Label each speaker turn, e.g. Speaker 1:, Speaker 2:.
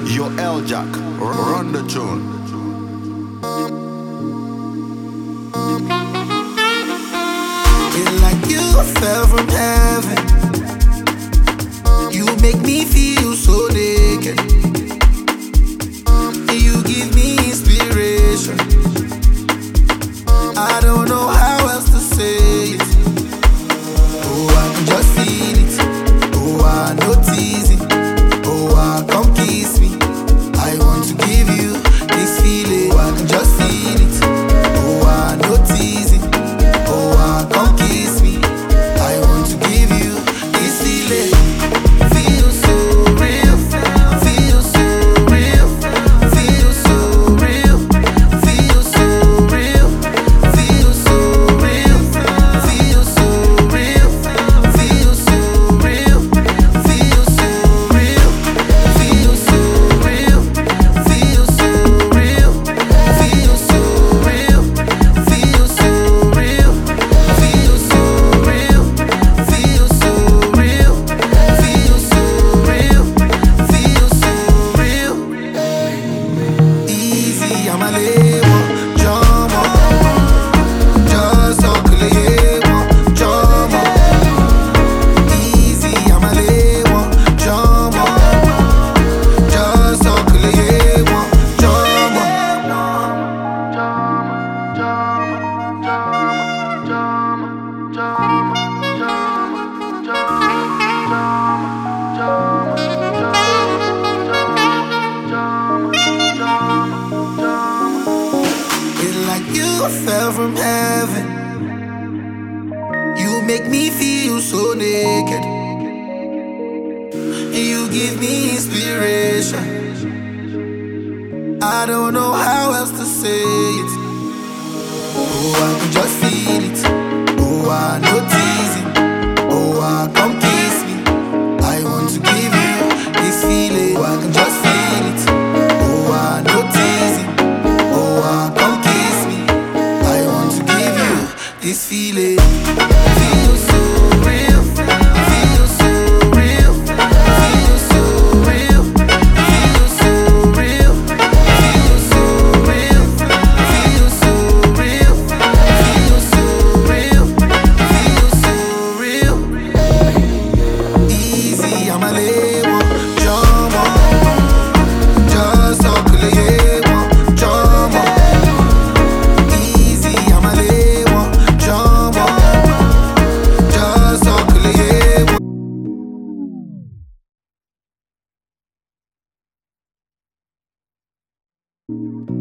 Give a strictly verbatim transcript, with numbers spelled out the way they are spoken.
Speaker 1: Yo, L Jack, run the tune.
Speaker 2: It's like you fell from heaven. You make me feel so naked. You give me inspiration. I don't know how else to say it. Oh, I can just feel it. Oh, I know teasing. Oh, I come kiss me. I want to give you this feeling. Oh, I can just feel it. Oh, I know teasing. Oh, I come kiss me. I want to give you this feeling. Feel so real. Feel so real. Feel so real. Feel so real. Feel so real. Feel so real. Feel so real. Feel so real. Feel so real. Feel so real. Feel so real. Feel so real. Feel so real. Feel so real. Feel so real. Feel so real. Easy, I'm a lemo, drama. Just talk a lemo, drama. Easy, I'm a lemo, drama. Just talk a lemo, drama. It's like you fell from heaven. You make me feel so naked. You give me inspiration. I don't know how else to say it. Oh, I can just feel it. Oh, I know teasing. Oh, I come kiss me. I want to give you this feeling. Oh, I can just feel it. Oh, I know teasing. Oh, I come kiss me. I want to give you this feeling. Feel so real. Feel so real. Feel so real. Feel so real. Feel so real. Feel so real. Feel so real. Feel so real. Easy, I'm a lemo, drama. Just talk a lemo, drama. Easy, I'm a lemo, drama. Just talk a lemo.